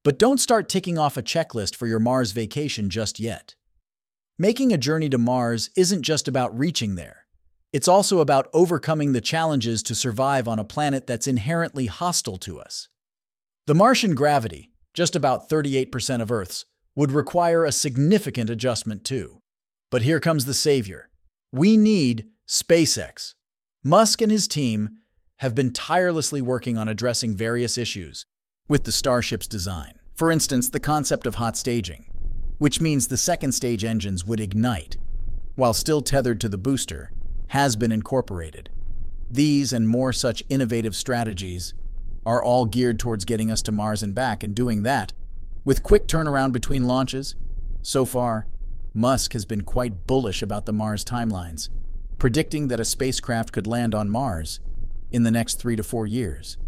But don't start ticking off a checklist for your Mars vacation just yet. Making a journey to Mars isn't just about reaching there. It's also about overcoming the challenges to survive on a planet that's inherently hostile to us. The Martian gravity, just about 38% of Earth's, would require a significant adjustment too. But here comes the savior. We need SpaceX. Musk and his team have been tirelessly working on addressing various issues with the Starship's design. For instance, the concept of hot staging, which means the second stage engines would ignite, while still tethered to the booster, has been incorporated. These and more such innovative strategies are all geared towards getting us to Mars and back, and doing that with quick turnaround between launches. So far, Musk has been quite bullish about the Mars timelines, predicting that a spacecraft could land on Mars in the next 3 to 4 years.